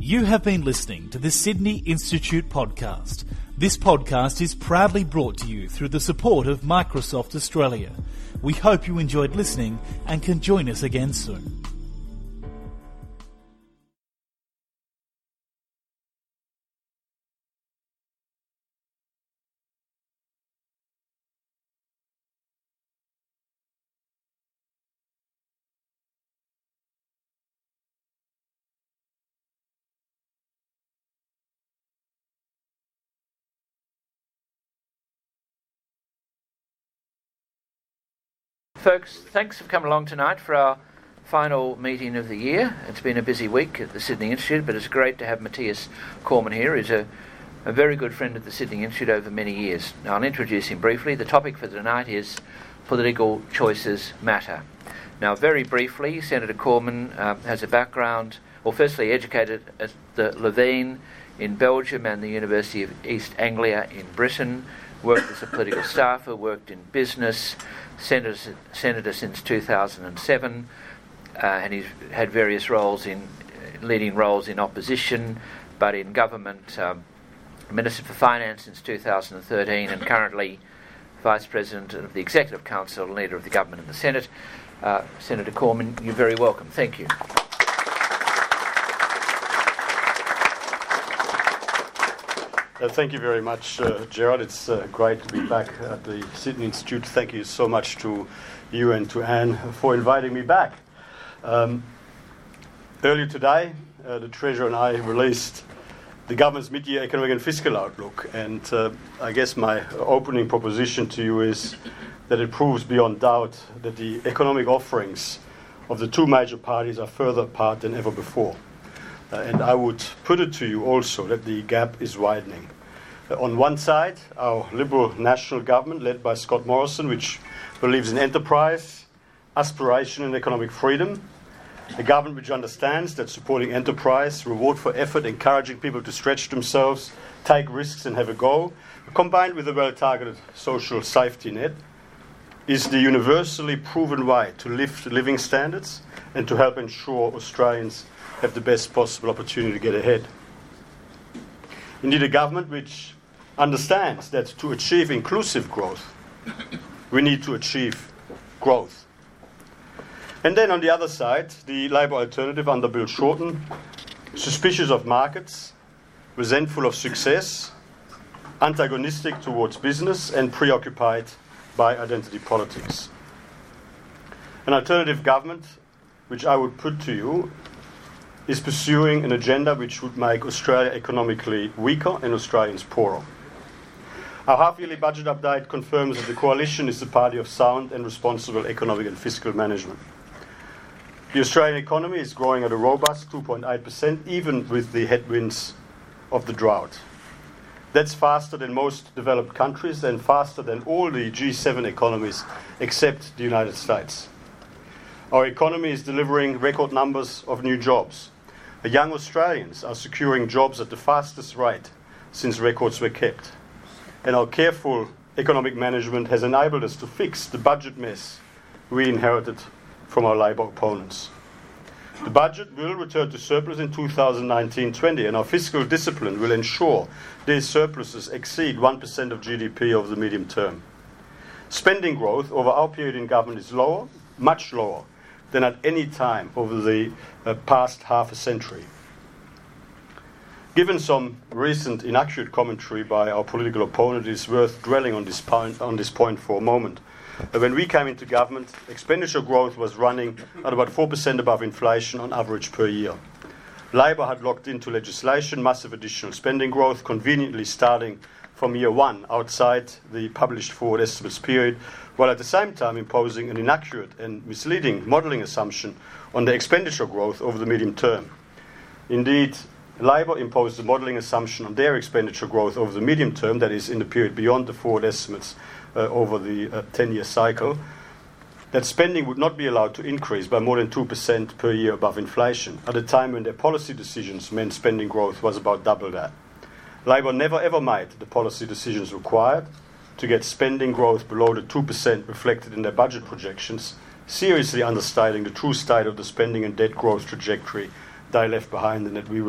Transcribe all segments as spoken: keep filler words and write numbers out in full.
You have been listening to the Sydney Institute podcast. This podcast is proudly brought to you through the support of Microsoft Australia. We hope you enjoyed listening and can join us again soon. Folks, thanks for coming along tonight for our final meeting of the year. It's been a busy week at the Sydney Institute, but it's great to have Matthias Cormann here. He's a, a very good friend of the Sydney Institute over many years. Now, I'll introduce him briefly. The topic for tonight is Political Choices Matter. Now, very briefly, Senator Cormann uh, has a background, well, firstly educated at the Leuven in Belgium and the University of East Anglia in Britain, worked as a political staffer, worked in business, senator, senator since two thousand seven, uh, and he's had various roles in, uh, leading roles in opposition, but in government, um, Minister for Finance since two thousand thirteen, and currently Vice President of the Executive Council and Leader of the Government in the Senate. Uh, Senator Cormann, you're very welcome. Thank you. Uh, thank you very much, uh, Gerard. It's uh, great to be back at the Sydney Institute. Thank you so much to you and to Anne for inviting me back. Um, earlier today, uh, the Treasurer and I released the government's mid-year economic and fiscal outlook, and uh, I guess my opening proposition to you is that it proves beyond doubt that the economic offerings of the two major parties are further apart than ever before. Uh, and I would put it to you also that the gap is widening. Uh, on one side, our Liberal National Government, led by Scott Morrison, which believes in enterprise, aspiration and economic freedom, a government which understands that supporting enterprise, reward for effort, encouraging people to stretch themselves, take risks and have a go, combined with a well-targeted social safety net, is the universally proven way to lift living standards and to help ensure Australians have the best possible opportunity to get ahead. Indeed, a government which understands that to achieve inclusive growth, we need to achieve growth. And then on the other side, the Labor alternative under Bill Shorten, suspicious of markets, resentful of success, antagonistic towards business, and preoccupied by identity politics. An alternative government, which I would put to you, is pursuing an agenda which would make Australia economically weaker and Australians poorer. Our half-yearly budget update confirms that the coalition is the party of sound and responsible economic and fiscal management. The Australian economy is growing at a robust two point eight percent, even with the headwinds of the drought. That's faster than most developed countries and faster than all the G seven economies except the United States. Our economy is delivering record numbers of new jobs. Young Australians are securing jobs at the fastest rate since records were kept. And our careful economic management has enabled us to fix the budget mess we inherited from our Labor opponents. The budget will return to surplus in two thousand nineteen twenty, and our fiscal discipline will ensure these surpluses exceed one percent of G D P over the medium term. Spending growth over our period in government is lower, much lower, than at any time over the uh, past half a century. Given some recent inaccurate commentary by our political opponent, it is worth dwelling on this point, on this point for a moment. Uh, when we came into government, expenditure growth was running at about four percent above inflation on average per year. Labor had locked into legislation massive additional spending growth, conveniently starting from year one outside the published forward estimates period, while at the same time imposing an inaccurate and misleading modelling assumption on the expenditure growth over the medium term. Indeed, Labor imposed a modelling assumption on their expenditure growth over the medium term, that is, in the period beyond the forward estimates uh, over the uh, ten-year cycle, that spending would not be allowed to increase by more than two percent per year above inflation, at a time when their policy decisions meant spending growth was about double that. Labor never ever made the policy decisions required to get spending growth below the two percent reflected in their budget projections, seriously understating the true state of the spending and debt growth trajectory they left behind and that we were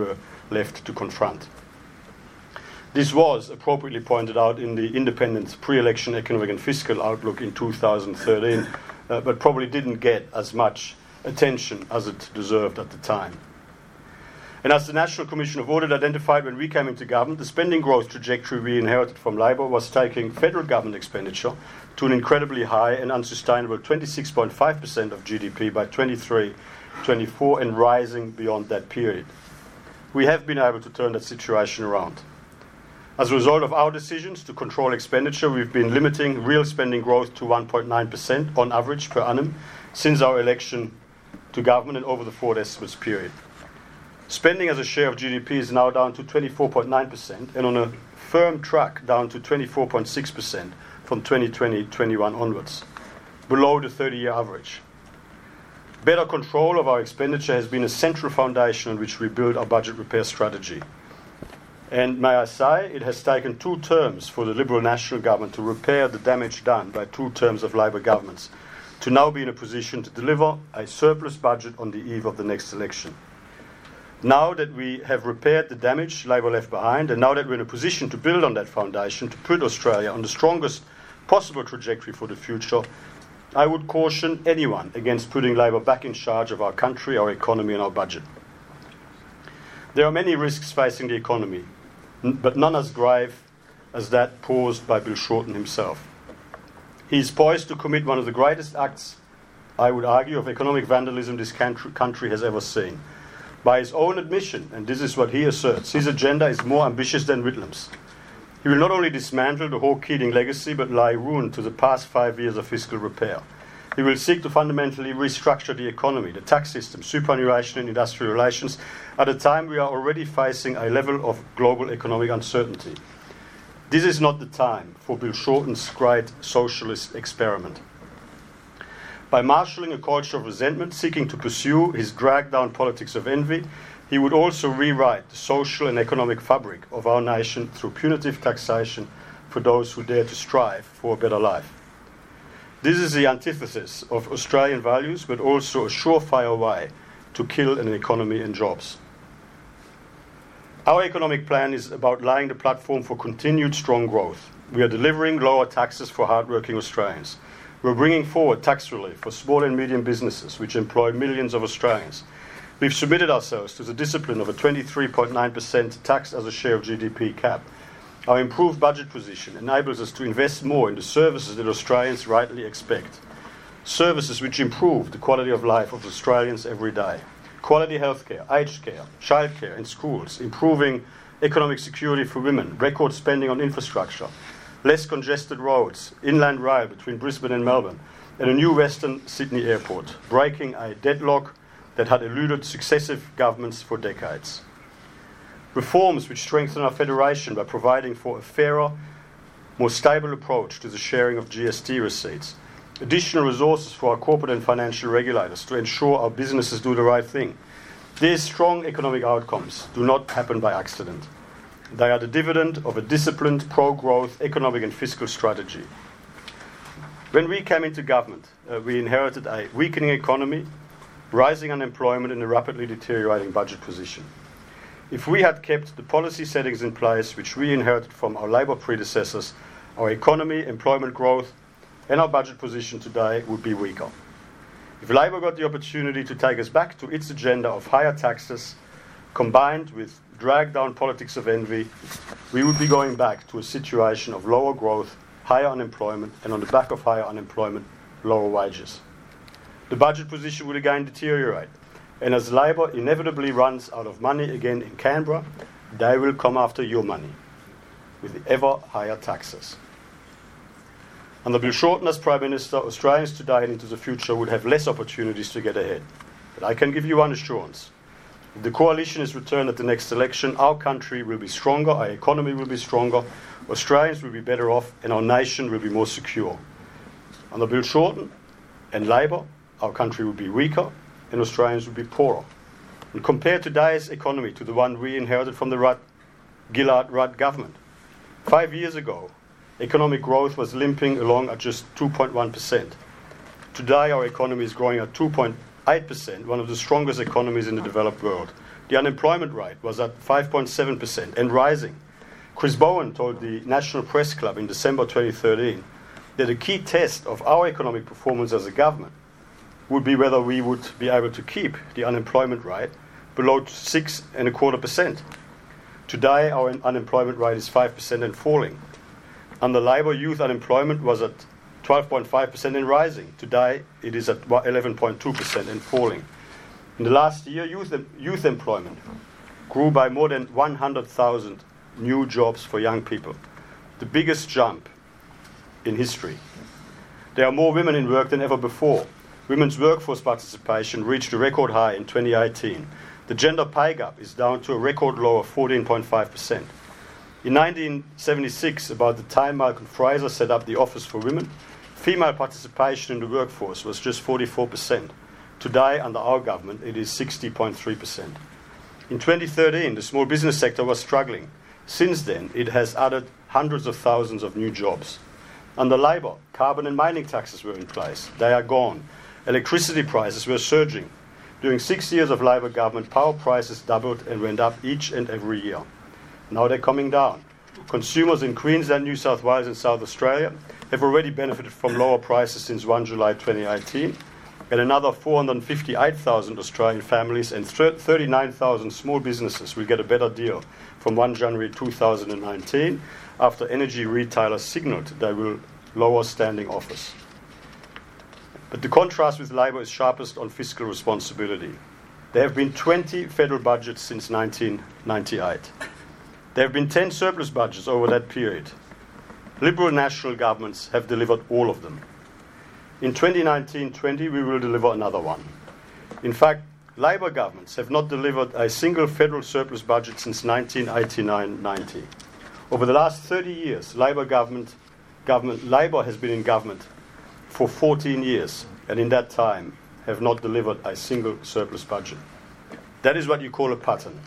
left to confront. This was appropriately pointed out in the Independent pre-election economic and fiscal outlook in two thousand thirteen, uh, but probably didn't get as much attention as it deserved at the time. And as the National Commission of Audit identified when we came into government, the spending growth trajectory we inherited from Labour was taking federal government expenditure to an incredibly high and unsustainable twenty-six point five percent of G D P by twenty-three twenty-four and rising beyond that period. We have been able to turn that situation around. As a result of our decisions to control expenditure, we've been limiting real spending growth to one point nine percent on average per annum since our election to government and over the Ford estimates period. Spending as a share of G D P is now down to twenty-four point nine percent and on a firm track down to twenty-four point six percent from twenty twenty to twenty-one onwards, below the thirty-year average. Better control of our expenditure has been a central foundation on which we build our budget repair strategy. And may I say, it has taken two terms for the Liberal National Government to repair the damage done by two terms of Labour governments, to now be in a position to deliver a surplus budget on the eve of the next election. Now that we have repaired the damage Labour left behind, and now that we're in a position to build on that foundation, to put Australia on the strongest possible trajectory for the future, I would caution anyone against putting Labour back in charge of our country, our economy and our budget. There are many risks facing the economy, but none as grave as that posed by Bill Shorten himself. He is poised to commit one of the greatest acts, I would argue, of economic vandalism this country has ever seen. By his own admission, and this is what he asserts, his agenda is more ambitious than Whitlam's. He will not only dismantle the Hawke-Keating legacy, but lie ruin to the past five years of fiscal repair. He will seek to fundamentally restructure the economy, the tax system, superannuation and industrial relations, at a time we are already facing a level of global economic uncertainty. This is not the time for Bill Shorten's great socialist experiment. By marshalling a culture of resentment, seeking to pursue his drag-down politics of envy, he would also rewrite the social and economic fabric of our nation through punitive taxation for those who dare to strive for a better life. This is the antithesis of Australian values, but also a surefire way to kill an economy and jobs. Our economic plan is about laying the platform for continued strong growth. We are delivering lower taxes for hardworking Australians. We're bringing forward tax relief for small and medium businesses, which employ millions of Australians. We've submitted ourselves to the discipline of a twenty-three point nine percent tax as a share of G D P cap. Our improved budget position enables us to invest more in the services that Australians rightly expect. Services which improve the quality of life of Australians every day. Quality healthcare, aged care, childcare and schools, improving economic security for women, record spending on infrastructure, less congested roads, inland rail between Brisbane and Melbourne, and a new Western Sydney airport, breaking a deadlock that had eluded successive governments for decades. Reforms which strengthen our federation by providing for a fairer, more stable approach to the sharing of G S T receipts. Additional resources for our corporate and financial regulators to ensure our businesses do the right thing. These strong economic outcomes do not happen by accident. They are the dividend of a disciplined, pro-growth economic and fiscal strategy. When we came into government, uh, we inherited a weakening economy, rising unemployment and a rapidly deteriorating budget position. If we had kept the policy settings in place which we inherited from our Labour predecessors, our economy, employment growth and our budget position today would be weaker. If Labour got the opportunity to take us back to its agenda of higher taxes, combined with drag-down politics of envy, we would be going back to a situation of lower growth, higher unemployment, and on the back of higher unemployment, lower wages. The budget position would again deteriorate. And as Labour inevitably runs out of money again in Canberra, they will come after your money with ever higher taxes. Under Bill Shorten as Prime Minister, Australians today and into the future would have less opportunities to get ahead. But I can give you one assurance. If the coalition is returned at the next election, our country will be stronger, our economy will be stronger, Australians will be better off, and our nation will be more secure. Under Bill Shorten and Labour, our country will be weaker, and Australians would be poorer. And compare today's economy to the one we inherited from the Rudd, Gillard-Rudd government. Five years ago, economic growth was limping along at just two point one percent. Today, our economy is growing at two point eight percent, one of the strongest economies in the developed world. The unemployment rate was at five point seven percent and rising. Chris Bowen told the National Press Club in December twenty thirteen that a key test of our economic performance as a government would be whether we would be able to keep the unemployment rate below six and a quarter percent. Today, our unemployment rate is five percent and falling. Under Labour, youth unemployment was at twelve point five percent and rising. Today, it is at eleven point two percent and falling. In the last year, youth, youth employment grew by more than one hundred thousand new jobs for young people, the biggest jump in history. There are more women in work than ever before. Women's workforce participation reached a record high in twenty eighteen. The gender pay gap is down to a record low of fourteen point five percent. In nineteen seventy-six, about the time Malcolm Fraser set up the Office for Women, female participation in the workforce was just forty-four percent. Today, under our government, it is sixty point three percent. In twenty thirteen, the small business sector was struggling. Since then, it has added hundreds of thousands of new jobs. Under Labour, carbon and mining taxes were in place. They are gone. Electricity prices were surging. During six years of Labour government, power prices doubled and went up each and every year. Now they're coming down. Consumers in Queensland, New South Wales and South Australia have already benefited from lower prices since the first of July twenty eighteen, and another four hundred fifty-eight thousand Australian families and thirty-nine thousand small businesses will get a better deal from the first of January two thousand nineteen after energy retailers signalled they will lower standing offers. But the contrast with Labour is sharpest on fiscal responsibility. There have been twenty federal budgets since nineteen ninety-eight. There have been ten surplus budgets over that period. Liberal national governments have delivered all of them. In twenty nineteen twenty, we will deliver another one. In fact, Labour governments have not delivered a single federal surplus budget since nineteen eighty-nine ninety. Over the last thirty years, Labour government, government, Labour has been in government for fourteen years, and in that time have not delivered a single surplus budget. That is what you call a pattern.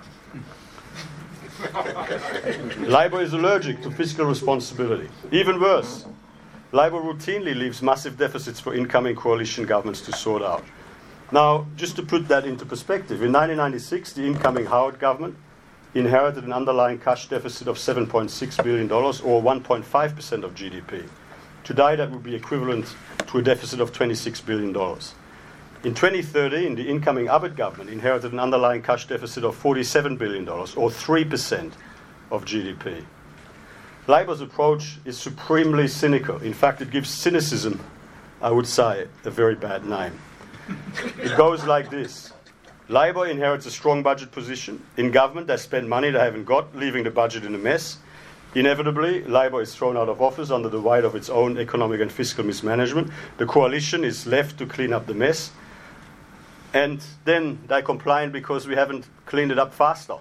Labour is allergic to fiscal responsibility. Even worse, Labour routinely leaves massive deficits for incoming coalition governments to sort out. Now, just to put that into perspective, in nineteen ninety-six, the incoming Howard government inherited an underlying cash deficit of seven point six billion dollars, or one point five percent of G D P. Today, that would be equivalent to a deficit of twenty-six billion dollars. In twenty thirteen, the incoming Abbott government inherited an underlying cash deficit of forty-seven billion dollars, or three percent of G D P. Labour's approach is supremely cynical. In fact, it gives cynicism, I would say, a very bad name. It goes like this. Labour inherits a strong budget position. In government, they spend money they haven't got, leaving the budget in a mess. Inevitably, Labour is thrown out of office under the weight of its own economic and fiscal mismanagement. The coalition is left to clean up the mess. And then they complain because we haven't cleaned it up faster.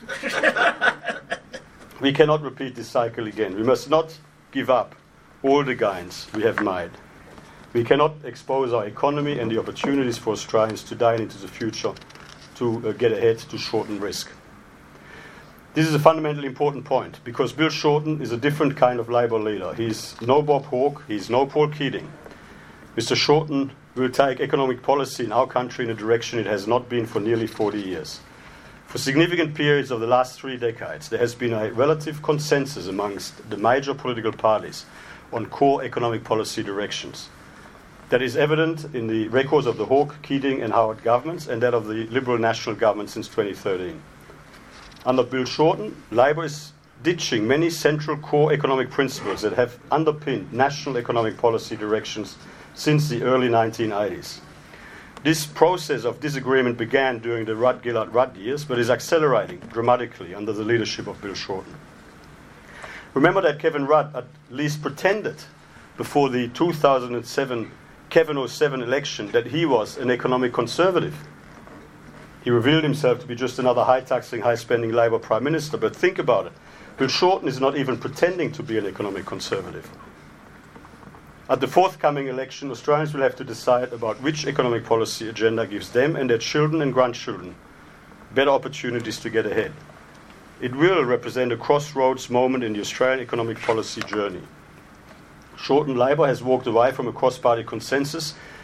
We cannot repeat this cycle again. We must not give up all the gains we have made. We cannot expose our economy and the opportunities for Australians today and into the future to uh, get ahead, to shorten risk. This is a fundamentally important point because Bill Shorten is a different kind of Labour leader. He's no Bob Hawke, he's no Paul Keating. Mister Shorten will take economic policy in our country in a direction it has not been for nearly forty years. For significant periods of the last three decades, there has been a relative consensus amongst the major political parties on core economic policy directions. That is evident in the records of the Hawke, Keating and Howard governments and that of the Liberal National government since twenty thirteen. Under Bill Shorten, Labour is ditching many central core economic principles that have underpinned national economic policy directions since the early nineteen eighties. This process of disagreement began during the Rudd-Gillard-Rudd years, but is accelerating dramatically under the leadership of Bill Shorten. Remember that Kevin Rudd at least pretended before the two thousand seven Kevin oh seven election that he was an economic conservative. He revealed himself to be just another high-taxing, high-spending Labour Prime Minister. But think about it. Bill Shorten is not even pretending to be an economic conservative. At the forthcoming election, Australians will have to decide about which economic policy agenda gives them and their children and grandchildren better opportunities to get ahead. It will represent a crossroads moment in the Australian economic policy journey. Shorten Labour has walked away from a cross-party consensus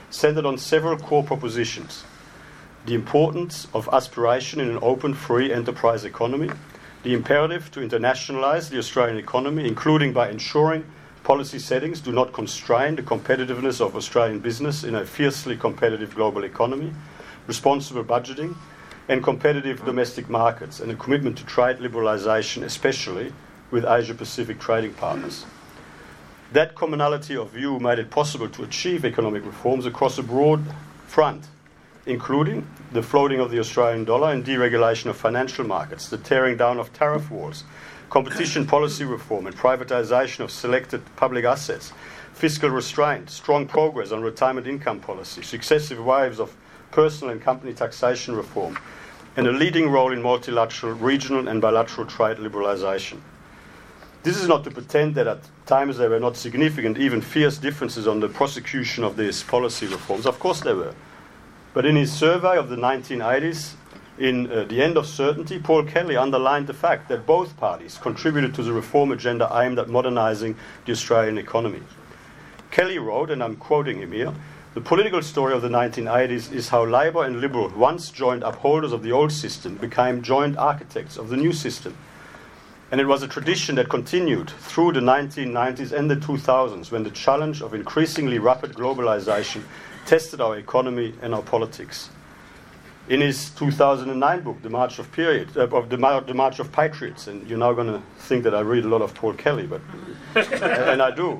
centred on several core propositions: the importance of aspiration in an open, free enterprise economy, the imperative to internationalise the Australian economy, including by ensuring policy settings do not constrain the competitiveness of Australian business in a fiercely competitive global economy, responsible budgeting, and competitive domestic markets, and a commitment to trade liberalisation, especially with Asia-Pacific trading partners. That commonality of view made it possible to achieve economic reforms across a broad front, including the floating of the Australian dollar and deregulation of financial markets, the tearing down of tariff walls, competition policy reform and privatisation of selected public assets, fiscal restraint, strong progress on retirement income policy, successive waves of personal and company taxation reform, and a leading role in multilateral, regional and bilateral trade liberalisation. This is not to pretend that at times there were not significant, even fierce differences on the prosecution of these policy reforms. Of course there were. But in his survey of the nineteen eighties, in uh, The End of Certainty, Paul Kelly underlined the fact that both parties contributed to the reform agenda aimed at modernising the Australian economy. Kelly wrote, and I'm quoting him here, "The political story of the nineteen eighties is how Labor and Liberal, once joint upholders of the old system, became joint architects of the new system. And it was a tradition that continued through the nineteen nineties and the two thousands, when the challenge of increasingly rapid globalisation tested our economy and our politics." In his two thousand nine book, The March of Period, uh, of the, Mar- the March of Patriots, and you're now going to think that I read a lot of Paul Kelly, but and I do.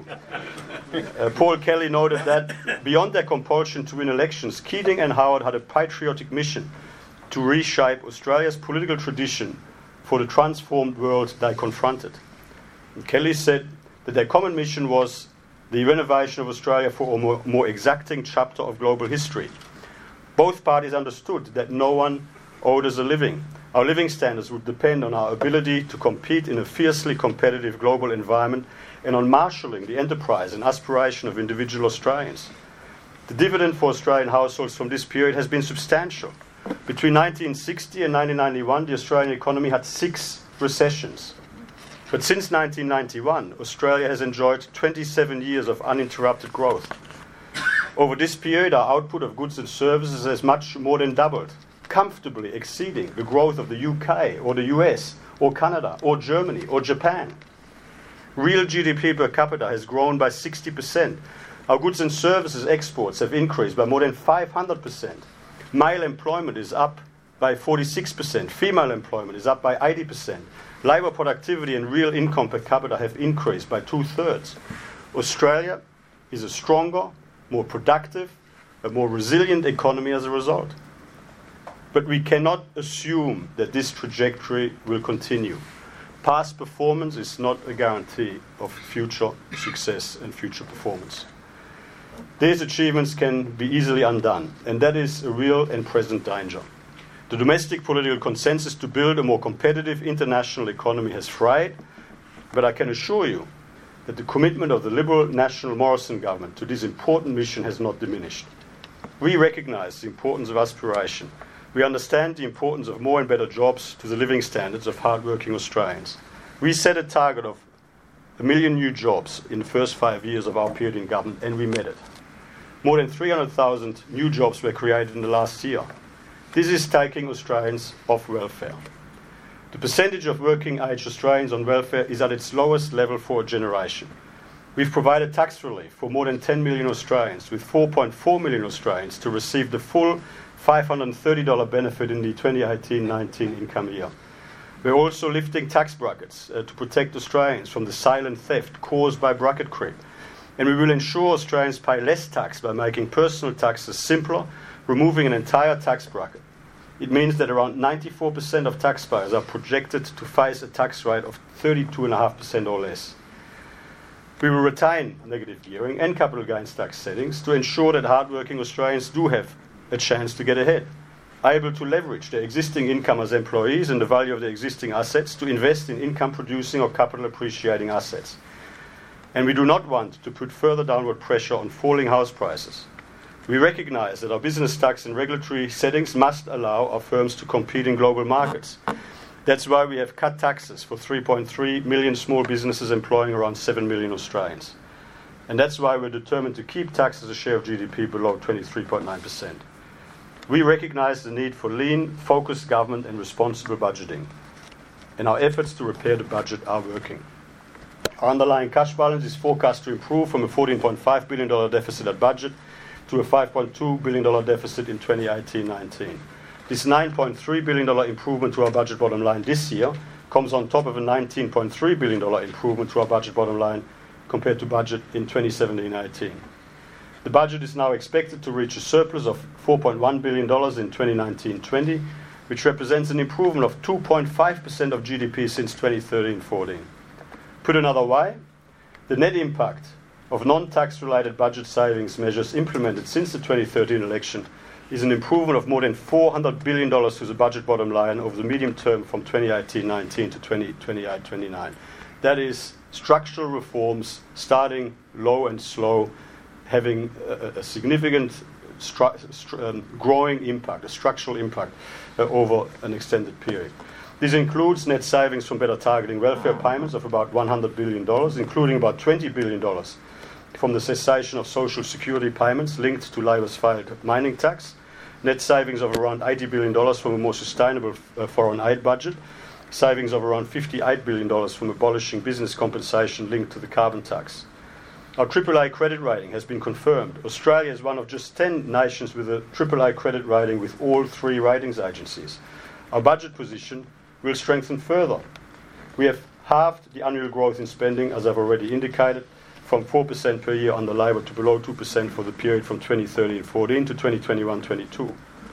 Uh, Paul Kelly noted that beyond their compulsion to win elections, Keating and Howard had a patriotic mission to reshape Australia's political tradition for the transformed world they confronted. And Kelly said that their common mission was the renovation of Australia for a more, more exacting chapter of global history. Both parties understood that no one owed us a living. Our living standards would depend on our ability to compete in a fiercely competitive global environment and on marshalling the enterprise and aspiration of individual Australians. The dividend for Australian households from this period has been substantial. Between nineteen sixty and nineteen ninety-one, the Australian economy had six recessions. But since nineteen ninety-one, Australia has enjoyed twenty-seven years of uninterrupted growth. Over this period, our output of goods and services has much more than doubled, comfortably exceeding the growth of the U K or the U S or Canada or Germany or Japan. Real G D P per capita has grown by sixty percent. Our goods and services exports have increased by more than five hundred percent. Male employment is up by forty-six percent. Female employment is up by eighty percent. Labour productivity and real income per capita have increased by two-thirds. Australia is a stronger, more productive, a more resilient economy as a result. But we cannot assume that this trajectory will continue. Past performance is not a guarantee of future success and future performance. These achievements can be easily undone, and that is a real and present danger. The domestic political consensus to build a more competitive international economy has frayed, but I can assure you that the commitment of the Liberal National Morrison government to this important mission has not diminished. We recognise the importance of aspiration. We understand the importance of more and better jobs to the living standards of hard-working Australians. We set a target of a million new jobs in the first five years of our period in government, and we met it. More than three hundred thousand new jobs were created in the last year. This is taking Australians off welfare. The percentage of working-age Australians on welfare is at its lowest level for a generation. We've provided tax relief for more than ten million Australians, with four point four million Australians to receive the full five hundred thirty dollars benefit in the twenty eighteen nineteen income year. We're also lifting tax brackets uh, to protect Australians from the silent theft caused by bracket creep. And we will ensure Australians pay less tax by making personal taxes simpler, removing an entire tax bracket. It means that around ninety-four percent of taxpayers are projected to face a tax rate of thirty-two point five percent or less. We will retain negative gearing and capital gains tax settings to ensure that hard-working Australians do have a chance to get ahead, able to leverage their existing income as employees and the value of their existing assets to invest in income-producing or capital-appreciating assets. And we do not want to put further downward pressure on falling house prices. We recognise that our business tax and regulatory settings must allow our firms to compete in global markets. That's why we have cut taxes for three point three million small businesses employing around seven million Australians. And that's why we're determined to keep tax as a share of G D P below twenty-three point nine percent. We recognise the need for lean, focused government and responsible budgeting. And our efforts to repair the budget are working. Our underlying cash balance is forecast to improve from a fourteen point five billion dollars deficit at budget to a five point two billion dollars deficit in twenty eighteen nineteen. This nine point three billion dollars improvement to our budget bottom line this year comes on top of a nineteen point three billion dollars improvement to our budget bottom line compared to budget in twenty seventeen eighteen. The budget is now expected to reach a surplus of four point one billion dollars in twenty nineteen twenty, which represents an improvement of two point five percent of G D P since twenty thirteen fourteen. Put another way, the net impact of non-tax related budget savings measures implemented since the twenty thirteen election is an improvement of more than four hundred billion dollars to the budget bottom line over the medium term from twenty eighteen nineteen to twenty twenty-eight twenty-nine. That is structural reforms starting low and slow, having a, a significant stru- stru- um, growing impact, a structural impact uh, over an extended period. This includes net savings from better targeting welfare payments of about one hundred billion dollars, including about twenty billion dollars from the cessation of social security payments linked to Labor's failed mining tax, net savings of around eighty billion dollars from a more sustainable uh, foreign aid budget, savings of around fifty-eight billion dollars from abolishing business compensation linked to the carbon tax. Our triple A credit rating has been confirmed. Australia is one of just ten nations with a triple A credit rating with all three ratings agencies. Our budget position will strengthen further. We have halved the annual growth in spending, as I've already indicated, from four percent per year under Labor to below two percent for the period from twenty thirteen fourteen to twenty twenty-one twenty-two.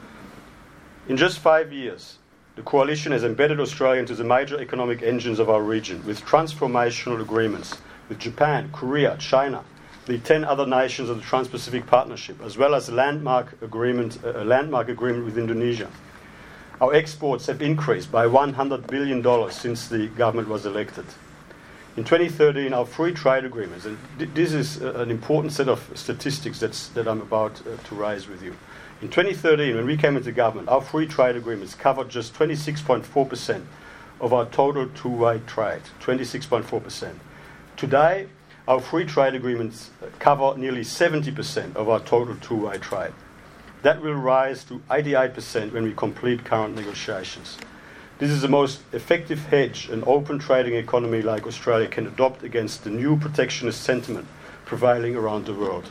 In just five years, the Coalition has embedded Australia into the major economic engines of our region with transformational agreements with Japan, Korea, China, the ten other nations of the Trans-Pacific Partnership, as well as a landmark agreement, a landmark agreement with Indonesia. Our exports have increased by one hundred billion dollars since the government was elected. In twenty thirteen, our free trade agreements, and th- this is uh, an important set of statistics that's, that I'm about uh, to raise with you. In twenty thirteen, when we came into government, our free trade agreements covered just twenty-six point four percent of our total two-way trade, twenty-six point four percent. Today, our free trade agreements cover nearly seventy percent of our total two-way trade. That will rise to eighty-eight percent when we complete current negotiations. This is the most effective hedge an open trading economy like Australia can adopt against the new protectionist sentiment prevailing around the world.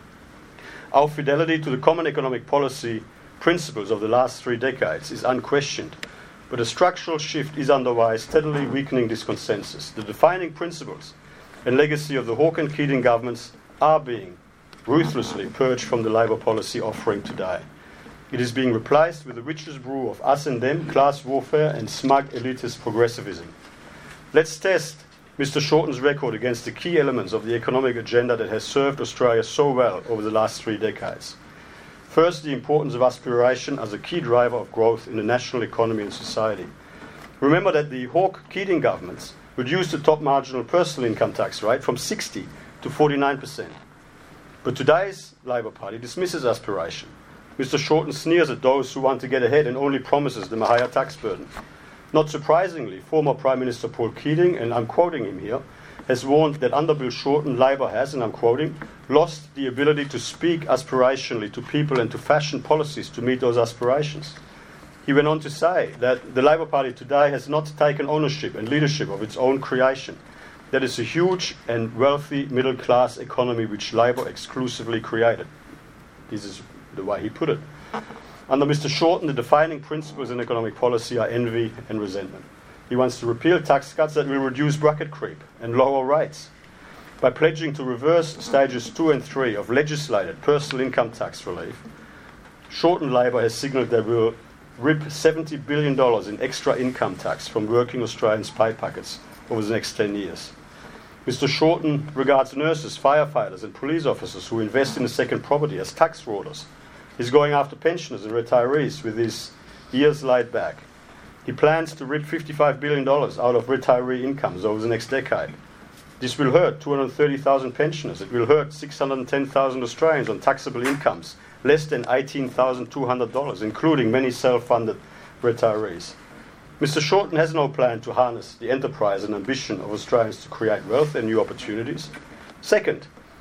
Our fidelity to the common economic policy principles of the last three decades is unquestioned, but a structural shift is underway, steadily weakening this consensus. The defining principles and legacy of the Hawke and Keating governments are being ruthlessly purged from the Labor policy offering today. It is being replaced with the witch's brew of us and them, class warfare and smug elitist progressivism. Let's test Mister Shorten's record against the key elements of the economic agenda that has served Australia so well over the last three decades. First, the importance of aspiration as a key driver of growth in the national economy and society. Remember that the Hawke-Keating governments reduced the top marginal personal income tax rate from sixty to forty-nine percent. But today's Labor Party dismisses aspiration. Mister Shorten sneers at those who want to get ahead and only promises them a higher tax burden. Not surprisingly, former Prime Minister Paul Keating, and I'm quoting him here, has warned that under Bill Shorten, Labor has, and I'm quoting, lost the ability to speak aspirationally to people and to fashion policies to meet those aspirations. He went on to say that the Labor Party today has not taken ownership and leadership of its own creation. That is a huge and wealthy middle-class economy which Labor exclusively created. This is the way he put it. Under Mister Shorten, the defining principles in economic policy are envy and resentment. He wants to repeal tax cuts that will reduce bracket creep and lower rates. By pledging to reverse stages two and three of legislated personal income tax relief, Shorten Labor has signalled they will rip seventy billion dollars in extra income tax from working Australians' pay packets over the next ten years. Mister Shorten regards nurses, firefighters and police officers who invest in a second property as tax frauders. He's going after pensioners and retirees with his ears laid back. He plans to rip fifty-five billion dollars out of retiree incomes over the next decade. This will hurt two hundred thirty thousand pensioners. It will hurt six hundred ten thousand Australians on taxable incomes, less than eighteen thousand two hundred dollars, including many self-funded retirees. Mister Shorten has no plan to harness the enterprise and ambition of Australians to create wealth and new opportunities. Second,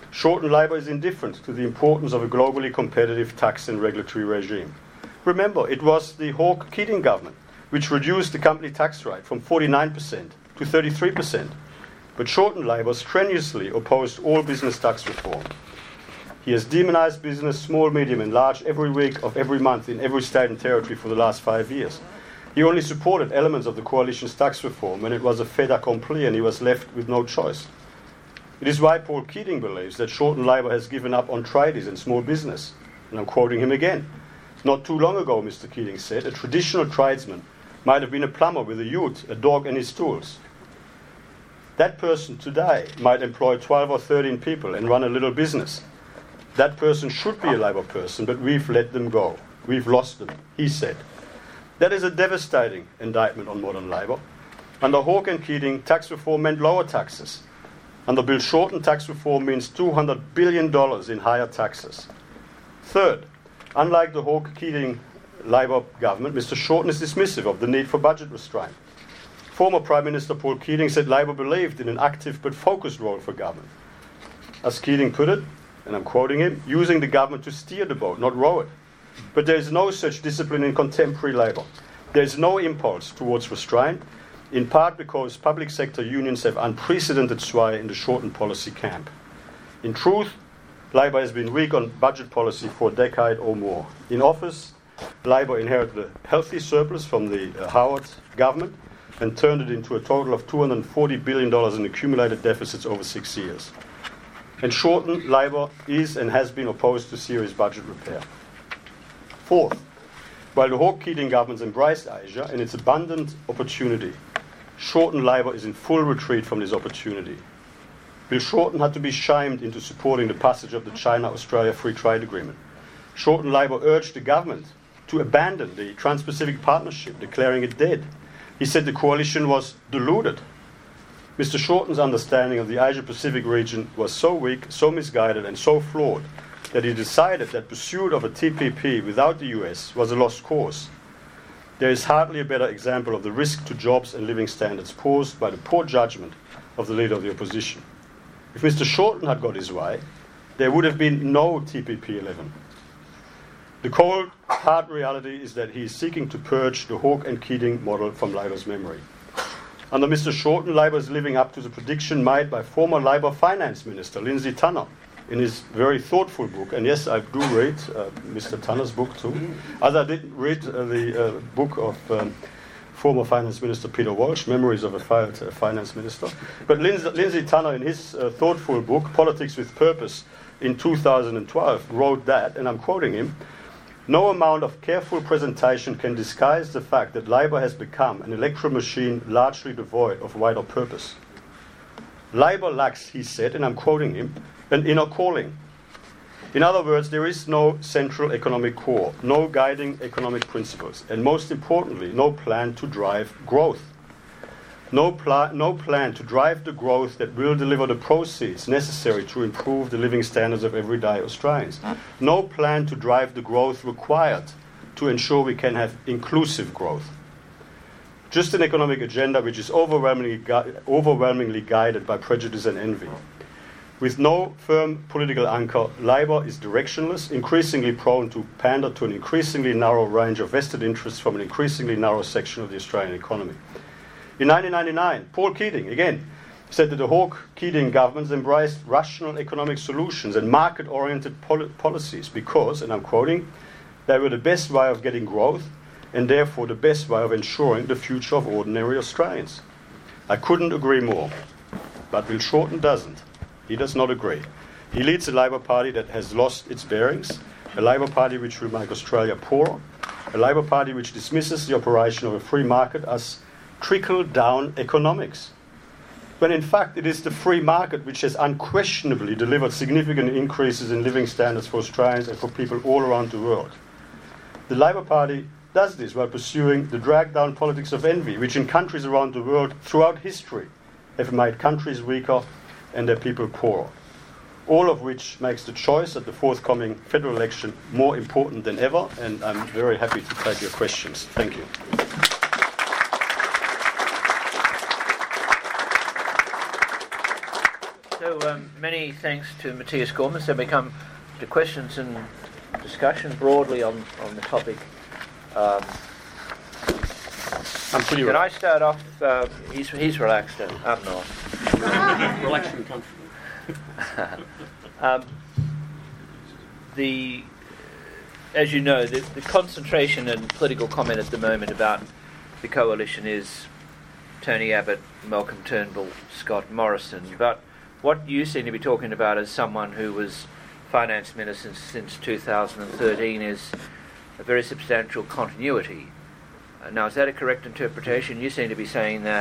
Shorten Labour is indifferent to the importance of a globally competitive tax and regulatory regime. Remember, it was the Hawke-Keating government which reduced the company tax rate from forty-nine percent to thirty-three percent. But Shorten Labour strenuously opposed all business tax reform. He has demonised business, small, medium and large, every week of every month in every state and territory for the last five years. He only supported elements of the coalition's tax reform when it was a fait accompli and he was left with no choice. It is why Paul Keating believes that Shorten Labour has given up on tradies and small business. And I'm quoting him again. Not too long ago, Mister Keating said, a traditional tradesman might have been a plumber with a ute, a dog and his tools. That person today might employ twelve or thirteen people and run a little business. That person should be a Labour person, but we've let them go. We've lost them, he said. That is a devastating indictment on modern Labour. Under Hawke and Keating, tax reform meant lower taxes. Under Bill Shorten, tax reform means two hundred billion dollars in higher taxes. Third, unlike the Hawke-Keating Labour government, Mister Shorten is dismissive of the need for budget restraint. Former Prime Minister Paul Keating said Labour believed in an active but focused role for government. As Keating put it, and I'm quoting him, using the government to steer the boat, not row it. But there is no such discipline in contemporary Labour. There is no impulse towards restraint, in part because public sector unions have unprecedented sway in the Shorten policy camp. In truth, Labour has been weak on budget policy for a decade or more. In office, Labour inherited a healthy surplus from the uh, Howard government and turned it into a total of two hundred forty billion dollars in accumulated deficits over six years. And Shorten, Labour is and has been opposed to serious budget repair. Fourth, while the Hawke-Keating governments embraced Asia and its abundant opportunity, Shorten Labour is in full retreat from this opportunity. Bill Shorten had to be shamed into supporting the passage of the China-Australia Free Trade Agreement. Shorten Labour urged the government to abandon the Trans-Pacific Partnership, declaring it dead. He said the coalition was deluded. Mister Shorten's understanding of the Asia-Pacific region was so weak, so misguided and so flawed that he decided that pursuit of a T P P without the U S was a lost cause. There is hardly a better example of the risk to jobs and living standards posed by the poor judgment of the leader of the opposition. If Mister Shorten had got his way, there would have been no T P P eleven. The cold, hard reality is that he is seeking to purge the Hawke and Keating model from Labour's memory. Under Mister Shorten, Labour is living up to the prediction made by former Labour Finance Minister Lindsay Tunner in his very thoughtful book. And yes, I do read uh, Mister Tunner's book too. As I did read uh, the uh, book of um, former Finance Minister Peter Walsh, Memories of a Failed uh, Finance Minister. But Lindsay, Lindsay Tunner, in his uh, thoughtful book, Politics with Purpose, in two thousand twelve, wrote that, and I'm quoting him, "No amount of careful presentation can disguise the fact that Labour has become an electoral machine largely devoid of wider purpose. Labour lacks," he said, and I'm quoting him, "an inner calling. In other words, there is no central economic core, no guiding economic principles, and most importantly, no plan to drive growth. No, pla- no plan to drive the growth that will deliver the proceeds necessary to improve the living standards of everyday Australians. No plan to drive the growth required to ensure we can have inclusive growth. Just an economic agenda which is overwhelmingly, gu- overwhelmingly guided by prejudice and envy. With no firm political anchor, Labour is directionless, increasingly prone to pander to an increasingly narrow range of vested interests from an increasingly narrow section of the Australian economy. In nineteen ninety-nine, Paul Keating, again, said that the Hawke-Keating governments embraced rational economic solutions and market-oriented pol- policies because, and I'm quoting, they were the best way of getting growth and therefore the best way of ensuring the future of ordinary Australians. I couldn't agree more. But Bill Shorten doesn't. He does not agree. He leads a Labour Party that has lost its bearings, a Labour Party which will make Australia poorer, a Labour Party which dismisses the operation of a free market as trickle-down economics, when in fact it is the free market which has unquestionably delivered significant increases in living standards for Australians and for people all around the world. The Labour Party does this while pursuing the drag-down politics of envy, which in countries around the world throughout history have made countries weaker and their people poorer, all of which makes the choice at the forthcoming federal election more important than ever, and I'm very happy to take your questions. Thank you. So So um, many thanks to Matthias Cormann. So we come to questions and discussion broadly on, on the topic. Um, I'm pretty Can relaxed. I start off? Uh, he's he's relaxed. And I'm not. Relaxed and comfortable. um, the as you know, the, the concentration and political comment at the moment about the coalition is Tony Abbott, Malcolm Turnbull, Scott Morrison. But what you seem to be talking about as someone who was finance minister since, since two thousand thirteen is a very substantial continuity. Uh, now, is that a correct interpretation? You seem to be saying that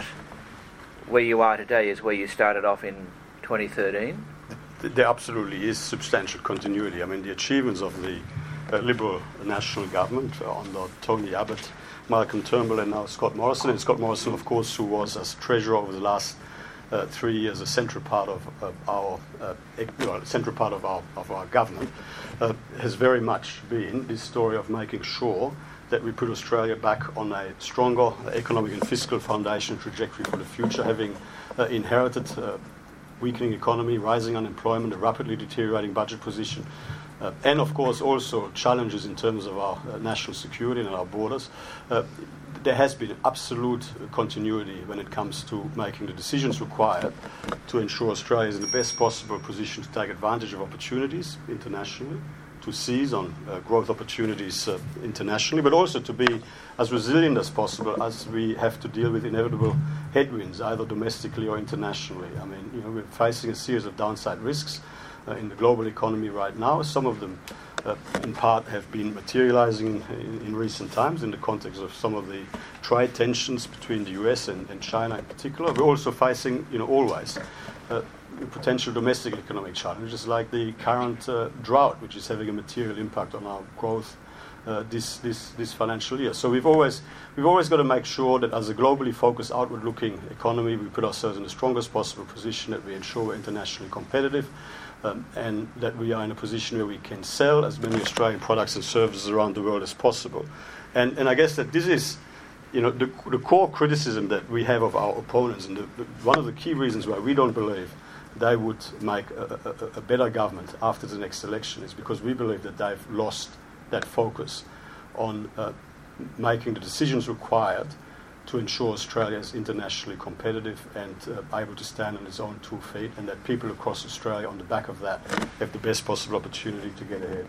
where you are today is where you started off in twenty thirteen? There absolutely is substantial continuity. I mean, the achievements of the uh, Liberal National Government uh, under Tony Abbott, Malcolm Turnbull and now Scott Morrison, and Scott Morrison, of course, who was as Treasurer over the last uh, three years, a central part of, of our uh, well, central part of our of our government, uh, has very much been this story of making sure that we put Australia back on a stronger economic and fiscal foundation trajectory for the future, having uh, inherited a weakening economy, rising unemployment, a rapidly deteriorating budget position, uh, and of course also challenges in terms of our uh, national security and our borders. Uh, there has been absolute continuity when it comes to making the decisions required to ensure Australia is in the best possible position to take advantage of opportunities internationally, to seize on uh, growth opportunities uh, internationally, but also to be as resilient as possible as we have to deal with inevitable headwinds, either domestically or internationally. I mean, you know, we're facing a series of downside risks uh, in the global economy right now. Some of them, uh, in part, have been materializing in, in recent times in the context of some of the trade tensions between the U S and, and China in particular. We're also facing, you know, always uh, potential domestic economic challenges like the current uh, drought, which is having a material impact on our growth uh, this, this this financial year. So we've always we've always got to make sure that as a globally focused, outward-looking economy, we put ourselves in the strongest possible position, that we ensure we're internationally competitive, um, and that we are in a position where we can sell as many Australian products and services around the world as possible. And and I guess that this is, you know, the, the core criticism that we have of our opponents, and the, the, one of the key reasons why we don't believe they would make a, a, a better government after the next election is because we believe that they've lost that focus on uh, making the decisions required to ensure Australia is internationally competitive and uh, able to stand on its own two feet, and that people across Australia on the back of that have the best possible opportunity to get ahead.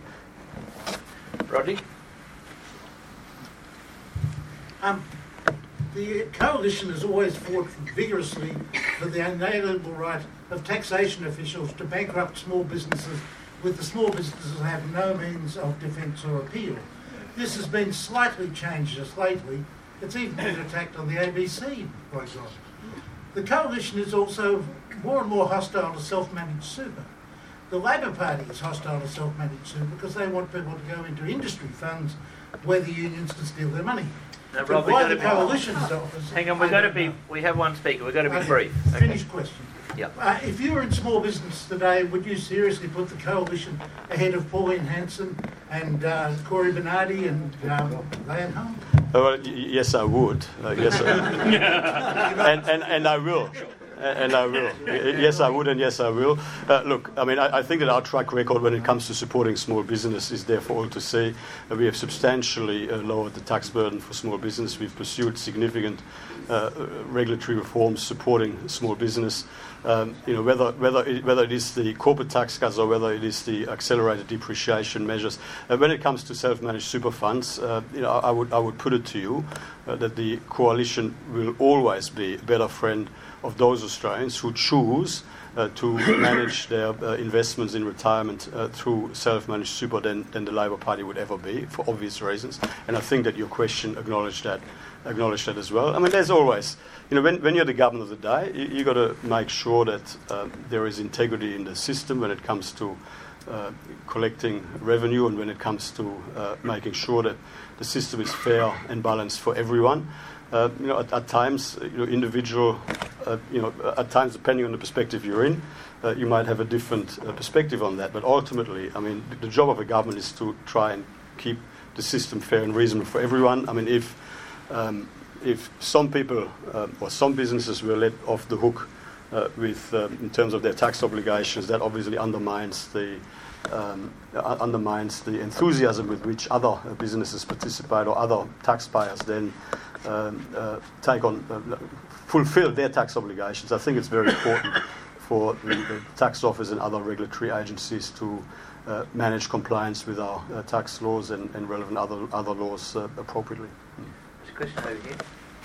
Rodney? Um, the coalition has always fought vigorously for the unalienable right of taxation officials to bankrupt small businesses, with the small businesses have no means of defence or appeal. This has been slightly changed just lately. It's even been attacked on the A B C, for example. The coalition is also more and more hostile to self-managed super. The Labor Party is hostile to self-managed super because they want people to go into industry funds where the unions can steal their money. Now, Rob, But why we've the got to coalition's office... be, hang on, we've I got to don't be, know. we have one speaker, we've got to be Okay, brief. Okay. Finished question. Yep. Uh, if you were in small business today, would you seriously put the coalition ahead of Pauline Hanson and uh, Corey Bernardi and um, Leanne Hunt? Uh, well, y- yes, I would. Uh, yes, I and, and and I will. And I will. Yes, I would, and yes, I will. Uh, look, I mean, I, I think that our track record when it comes to supporting small business is there for all to see. Uh, we have substantially uh, lowered the tax burden for small business. We've pursued significant uh, regulatory reforms supporting small business. Um, you know, whether whether it, whether it is the corporate tax cuts or whether it is the accelerated depreciation measures. Uh, when it comes to self-managed super funds, uh, you know, I, I would I would put it to you uh, that the coalition will always be a better friend of those Australians who choose uh, to manage their uh, investments in retirement uh, through self-managed super than, than the Labor Party would ever be, for obvious reasons. And I think that your question acknowledged that, acknowledged that as well. I mean, there's always, you know, when, when you're the government of the day, you, you've got to make sure that um, there is integrity in the system when it comes to uh, collecting revenue and when it comes to uh, making sure that the system is fair and balanced for everyone. Uh, you know, at, at times, you know, individual, uh, you know, at times, depending on the perspective you're in, uh, you might have a different uh, perspective on that. But ultimately, I mean, the job of a government is to try and keep the system fair and reasonable for everyone. I mean, if um, if some people uh, or some businesses were let off the hook uh, with um, in terms of their tax obligations, that obviously undermines the um, uh, undermines the enthusiasm with which other uh, businesses participate or other taxpayers then um, uh, take on uh, fulfill their tax obligations. I think it's very important for the, the tax office and other regulatory agencies to uh, manage compliance with our uh, tax laws and, and relevant other other laws uh, appropriately. There's a question over here.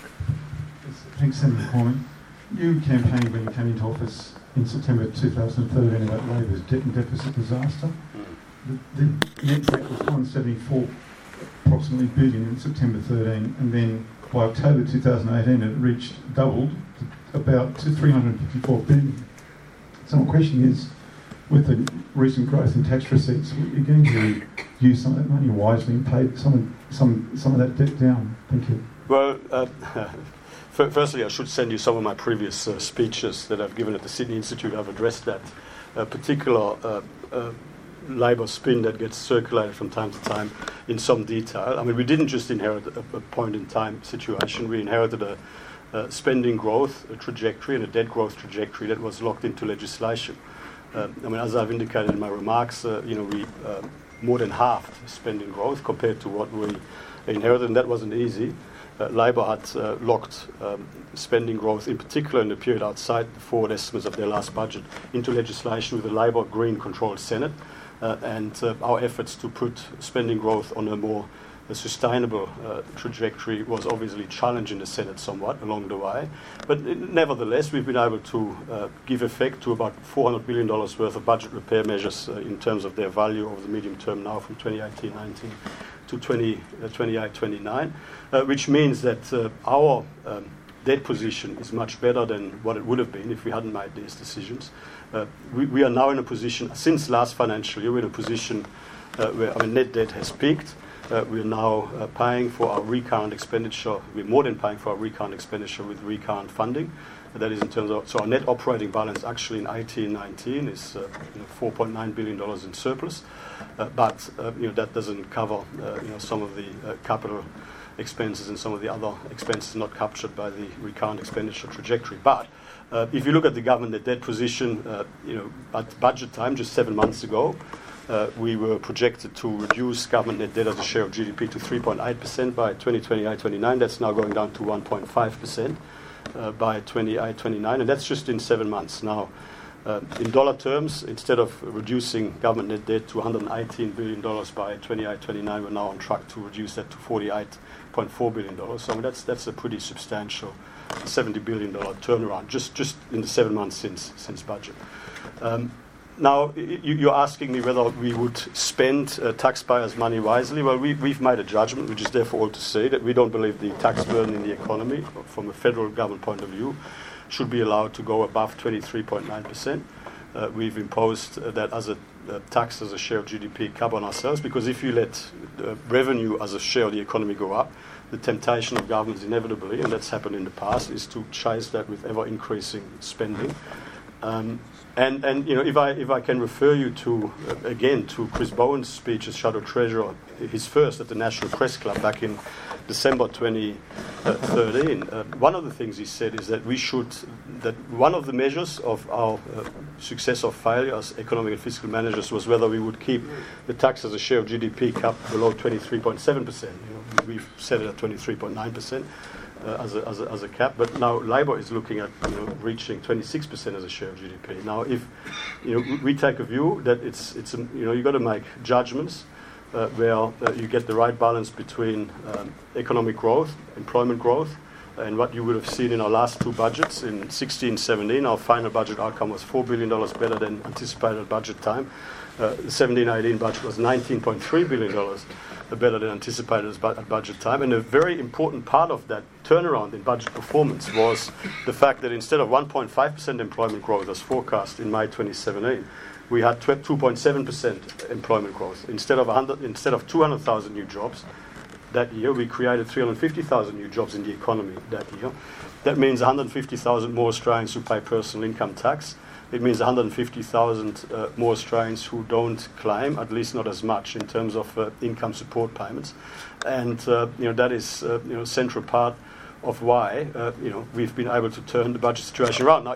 Thanks, Senator Cormann. You campaigned when you came into office in September two thousand thirteen about Labor's debt and deficit disaster. Mm. The, the net debt was one hundred seventy-four approximately billion in September thirteen, and then by October two thousand eighteen it reached doubled to about to three hundred fifty-four billion. So my question is, with the recent growth in tax receipts, are you going to use some of that money wisely and pay some of, some some of that debt down? Thank you. Well, uh, firstly, I should send you some of my previous uh, speeches that I've given at the Sydney Institute. I've addressed that uh, particular uh, uh, Labor spin that gets circulated from time to time in some detail. I mean, we didn't just inherit a, a point-in-time situation. We inherited a, a spending growth a trajectory and a debt growth trajectory that was locked into legislation. Uh, I mean, as I've indicated in my remarks, uh, you know, we uh, more than halved spending growth compared to what we inherited, and that wasn't easy. Uh, Labor had uh, locked um, spending growth, in particular in the period outside the forward estimates of their last budget, into legislation with a Labor Green-controlled Senate, uh, and uh, our efforts to put spending growth on a more a sustainable uh, trajectory was obviously challenged in the Senate somewhat along the way. But uh, nevertheless, we've been able to uh, give effect to about four hundred billion dollars worth of budget repair measures uh, in terms of their value over the medium term now from twenty eighteen nineteen to twenty-eight twenty-nine, uh, which means that uh, our um, debt position is much better than what it would have been if we hadn't made these decisions. Uh, we, we are now in a position, since last financial year, we're in a position uh, where our net debt has peaked. Uh, we're now uh, paying for our recurrent expenditure. We're more than paying for our recurrent expenditure with recurrent funding. Uh, that is in terms of, so our net operating balance actually in eighteen nineteen is uh, you know, four point nine billion dollars in surplus. Uh, but uh, you know, that doesn't cover uh, you know, some of the uh, capital expenses and some of the other expenses not captured by the recurrent expenditure trajectory. But uh, if you look at the government net debt position, uh, you know, at budget time, just seven months ago, Uh, we were projected to reduce government net debt as a share of G D P to three point eight percent by twenty twenty-eight twenty-nine. That's now going down to one point five percent uh, by twenty-eight twenty-nine, and that's just in seven months. Now, uh, in dollar terms, instead of reducing government net debt to one hundred eighteen billion dollars by twenty-eight twenty-nine, we're now on track to reduce that to forty-eight point four billion dollars. So I mean, that's that's a pretty substantial seventy billion dollars turnaround just, just in the seven months since since budget. Um, Now, you're asking me whether we would spend uh, taxpayers' money wisely. Well, we, we've made a judgment, which is there for all to see, that we don't believe the tax burden in the economy, from a federal government point of view, should be allowed to go above twenty-three point nine percent. Uh, we've imposed uh, that as a uh, tax as a share of G D P cap on ourselves, because if you let uh, revenue as a share of the economy go up, the temptation of governments inevitably, and that's happened in the past, is to chase that with ever-increasing spending. Um, And, and you know, if I if I can refer you to uh, again to Chris Bowen's speech as Shadow Treasurer, his first at the National Press Club back in December twenty thirteen, uh, one of the things he said is that we should that one of the measures of our uh, success or failure as economic and fiscal managers was whether we would keep the tax as a share of G D P cap below twenty-three point seven percent. You know, we've set it at twenty-three point nine percent. Uh, as, a, as, a, as a cap, but now Labor is looking at you know, reaching twenty-six percent as a share of G D P. Now, if you know, we take a view that it's it's a, you know you've got to make judgments uh, where uh, you get the right balance between um, economic growth, employment growth, and what you would have seen in our last two budgets in sixteen seventeen. Our final budget outcome was four billion dollars better than anticipated at budget time. Uh, the seventeen eighteen budget was nineteen point three billion dollars better than anticipated at budget time. And a very important part of that turnaround in budget performance was the fact that instead of one point five percent employment growth as forecast in May twenty seventeen, we had two point seven percent employment growth. Instead of one hundred, instead of two hundred thousand new jobs that year, we created three hundred fifty thousand new jobs in the economy that year. That means one hundred fifty thousand more Australians who pay personal income tax. It means one hundred fifty thousand uh, more Australians who don't claim, at least not as much, in terms of uh, income support payments. And uh, you know that is uh, you know central part of why uh, you know we've been able to turn the budget situation around. Now, if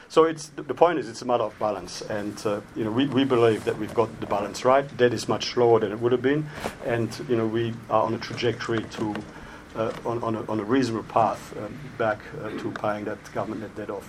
so it's the point is it's a matter of balance, and uh, you know we, we believe that we've got the balance right. Debt is much lower than it would have been, and you know we are on a trajectory to uh, on on a, on a reasonable path um, back uh, to paying that government net debt off.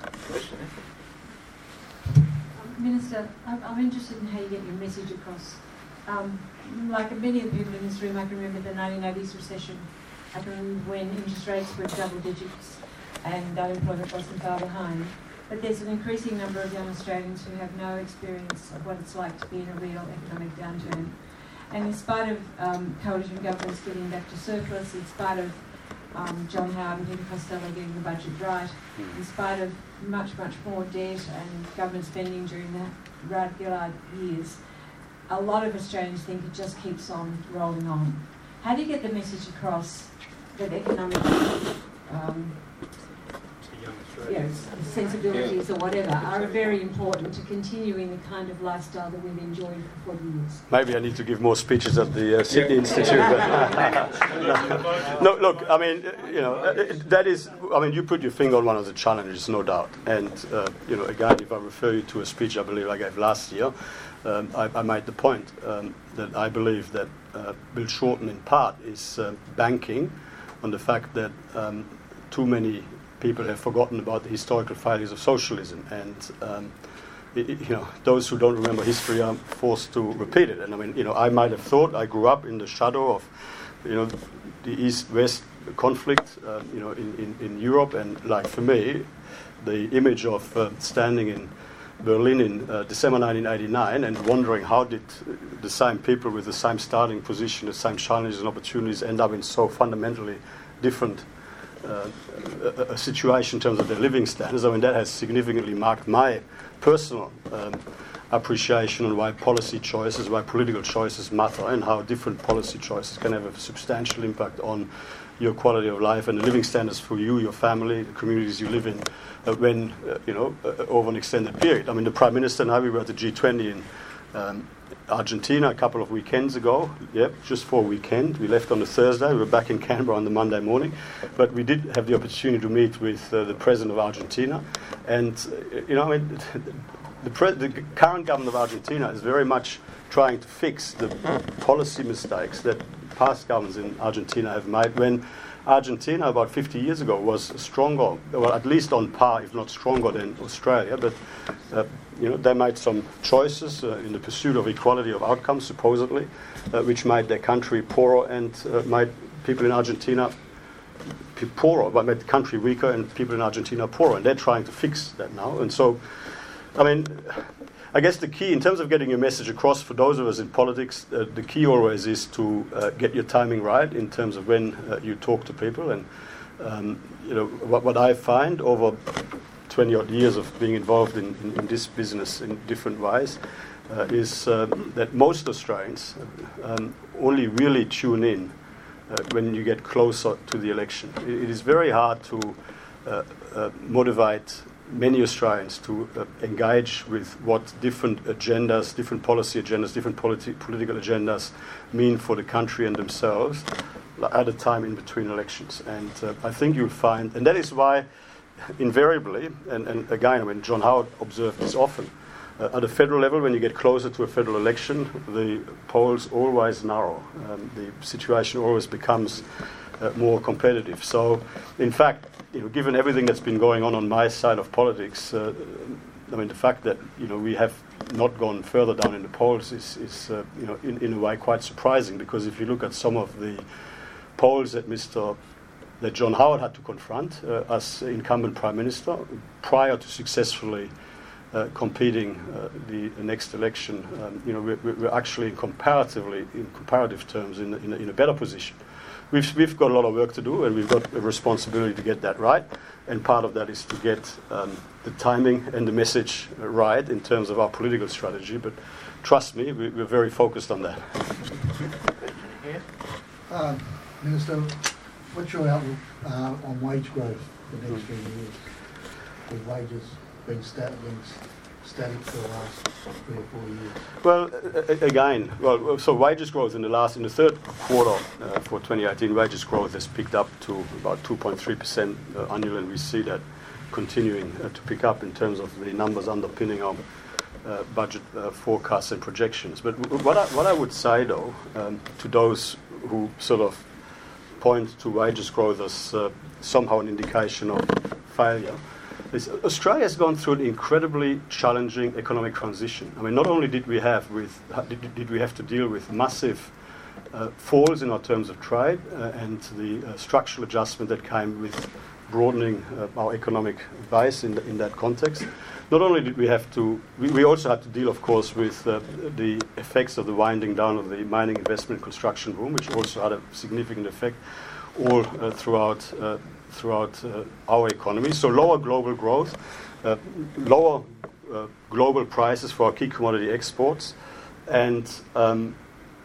Minister, I'm, I'm interested in how you get your message across. Um, like many of the people in this room, I can remember the nineteen eighties recession happened when interest rates were double digits and unemployment wasn't far behind. But there's an increasing number of young Australians who have no experience of what it's like to be in a real economic downturn. And in spite of um, coalition governments getting back to surplus, in spite of um, John Howard and Peter Costello getting the budget right, in spite of much, much more debt and government spending during the Rudd Gillard years, a lot of Australians think it just keeps on rolling on. How do you get the message across that economic um, you know, sensibilities or whatever are very important to continuing the kind of lifestyle that we've enjoyed for forty years? Maybe I need to give more speeches at the uh, Sydney Institute. no, look, I mean, you know, that is, I mean, you put your finger on one of the challenges, no doubt. And, uh, you know, again, if I refer you to a speech I believe I gave last year, um, I, I made the point um, that I believe that uh, Bill Shorten, in part, is uh, banking on the fact that um, too many people have forgotten about the historical failures of socialism, and um, it, it, you know, those who don't remember history are forced to repeat it. And I mean, you know, I might have thought I grew up in the shadow of, you know, the East-West conflict, um, you know, in, in, in Europe, and like for me, the image of uh, standing in Berlin in uh, December nineteen eighty-nine and wondering how did the same people with the same starting position, the same challenges and opportunities end up in so fundamentally different Uh, a, a situation in terms of their living standards. I mean, that has significantly marked my personal um, appreciation on why policy choices, why political choices matter, and how different policy choices can have a substantial impact on your quality of life and the living standards for you, your family, the communities you live in, uh, when, uh, you know, uh, over an extended period. I mean, the Prime Minister and I, we were at the G twenty in um, Argentina a couple of weekends ago. Yep, just for a weekend. We left on the Thursday. We were back in Canberra on the Monday morning. But we did have the opportunity to meet with uh, the President of Argentina. And, uh, you know, I mean, the, pre- the current government of Argentina is very much trying to fix the policy mistakes that past governments in Argentina have made when Argentina about fifty years ago was stronger, well, at least on par, if not stronger than Australia. But uh, you know, they made some choices uh, in the pursuit of equality of outcomes, supposedly, uh, which made their country poorer and uh, made people in Argentina p- poorer, but made the country weaker and people in Argentina poorer. And they're trying to fix that now. And so, I mean, I guess the key in terms of getting your message across for those of us in politics, uh, the key always is to uh, get your timing right in terms of when uh, you talk to people. And um, you know, what, what I find over twenty odd years of being involved in, in, in this business in different ways uh, is uh, that most Australians um, only really tune in uh, when you get closer to the election. It, it is very hard to uh, uh, motivate many Australians to uh, engage with what different agendas, different policy agendas, different politi- political agendas mean for the country and themselves at a time in between elections. And uh, I think you'll find, and that is why invariably, and, and again, I mean, John Howard observed this often, uh, at a federal level, when you get closer to a federal election, the polls always narrow. Um, the situation always becomes uh, more competitive. So, in fact, you know, given everything that's been going on on my side of politics, uh, I mean, the fact that, you know, we have not gone further down in the polls is, is uh, you know, in, in a way quite surprising, because if you look at some of the polls that Mister that John Howard had to confront uh, as incumbent Prime Minister prior to successfully uh, competing uh, the, the next election, um, you know, we're, we're actually in comparatively, in comparative terms, in, in, a, in a better position. We've, we've got a lot of work to do, and we've got a responsibility to get that right. And part of that is to get um, the timing and the message right in terms of our political strategy. But trust me, we, we're very focused on that. Uh, Minister, what's your outlook uh, on wage growth for the next few years? With wages being static, static for the last three or four years? Well, uh, again, well, so wages growth in the last, in the third quarter uh, for twenty eighteen, wages growth has picked up to about two point three percent uh, annual, and we see that continuing uh, to pick up in terms of the numbers underpinning our uh, budget uh, forecasts and projections. But w- what I, what I would say, though, um, to those who sort of point to wages growth as uh, somehow an indication of failure, is Australia has gone through an incredibly challenging economic transition. I mean, not only did we have with did, did we have to deal with massive uh, falls in our terms of trade uh, and the uh, structural adjustment that came with broadening uh, our economic base in, the, in that context. Not only did we have to, we, we also had to deal, of course, with uh, the effects of the winding down of the mining investment and construction boom, which also had a significant effect all uh, throughout uh, throughout uh, our economy. So lower global growth, uh, lower uh, global prices for our key commodity exports, and um,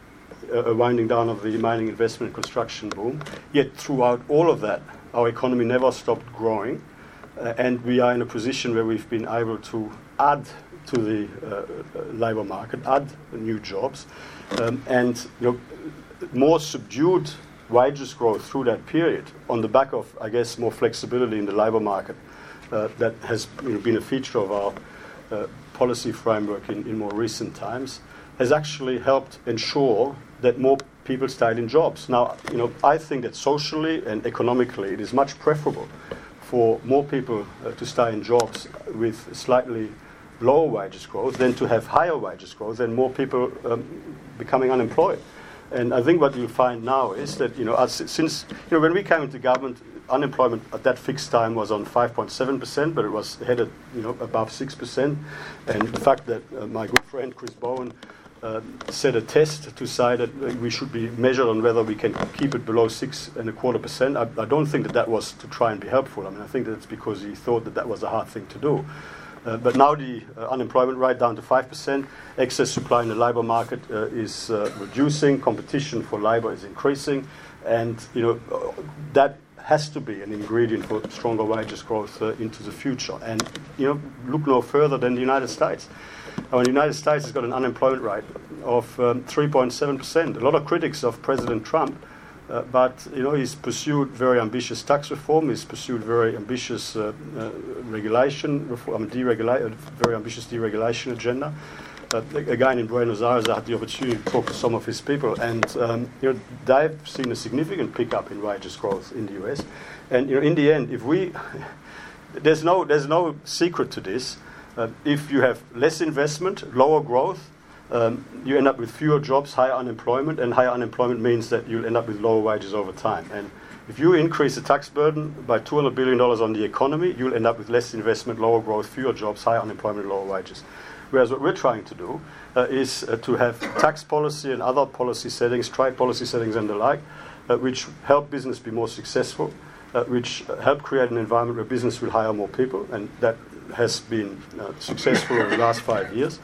a winding down of the mining investment and construction boom. Yet throughout all of that, our economy never stopped growing, uh, and we are in a position where we've been able to add to the uh, labour market, add new jobs, um, and you know, more subdued wages growth through that period on the back of, I guess, more flexibility in the labour market uh, that has you know, been a feature of our uh, policy framework in, in more recent times, has actually helped ensure that more people stayed in jobs. Now, you know, I think that socially and economically it is much preferable for more people uh, to stay in jobs with slightly lower wages growth than to have higher wages growth and more people um, becoming unemployed. And I think what you'll find now is that, you know, as, since, you know, when we came into government, unemployment at that fixed time was on five point seven percent, but it was headed, you know, above six percent. And the fact that uh, my good friend Chris Bowen uh, set a test to say that we should be measured on whether we can keep it below six and a quarter percent, I, I don't think that that was to try and be helpful. I mean, I think that's because he thought that that was a hard thing to do. Uh, but now the uh, unemployment rate down to five percent, excess supply in the labour market uh, is uh, reducing, competition for labour is increasing, and you know uh, that has to be an ingredient for stronger wages growth uh, into the future. And you know, look no further than the United States. I mean, the United States has got an unemployment rate of um, three point seven percent. A lot of critics of President Trump. Uh, but you know, he's pursued very ambitious tax reform. He's pursued very ambitious uh, uh, regulation reform, I mean, deregulate, uh, very ambitious deregulation agenda. Uh, again, in Buenos Aires, I had the opportunity to talk to some of his people, and um, you know, they've seen a significant pickup in wages growth in the U S. And you know, in the end, if we, there's no, there's no secret to this. Uh, if you have less investment, lower growth, Um, you end up with fewer jobs, higher unemployment, and higher unemployment means that you'll end up with lower wages over time. And if you increase the tax burden by two hundred billion dollars on the economy, you'll end up with less investment, lower growth, fewer jobs, higher unemployment, lower wages. Whereas what we're trying to do uh, is uh, to have tax policy and other policy settings, trade policy settings and the like, uh, which help business be more successful, uh, which help create an environment where business will hire more people, and that has been uh, successful over the last five years.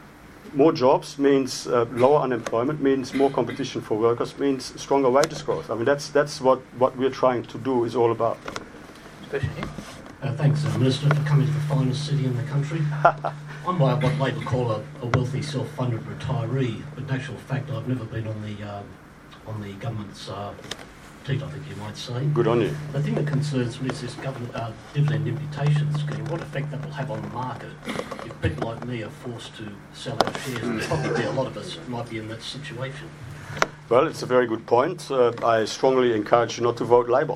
More jobs means uh, lower unemployment, means more competition for workers, means stronger wages growth. I mean, that's that's what, what we're trying to do is all about. Uh, thanks, uh, Minister, for coming to the finest city in the country. I'm by what Labor call a, a wealthy, self-funded retiree, but in actual fact, I've never been on the uh, on the government's uh, teat, I think you might say. Good on you. The thing that concerns me is this government uh, dividend imputation scheme. What effect that will have on the market if people like me are forced to sell our shares? And probably a lot of us might be in that situation. Well, it's a very good point. Uh, I strongly encourage you not to vote Labor.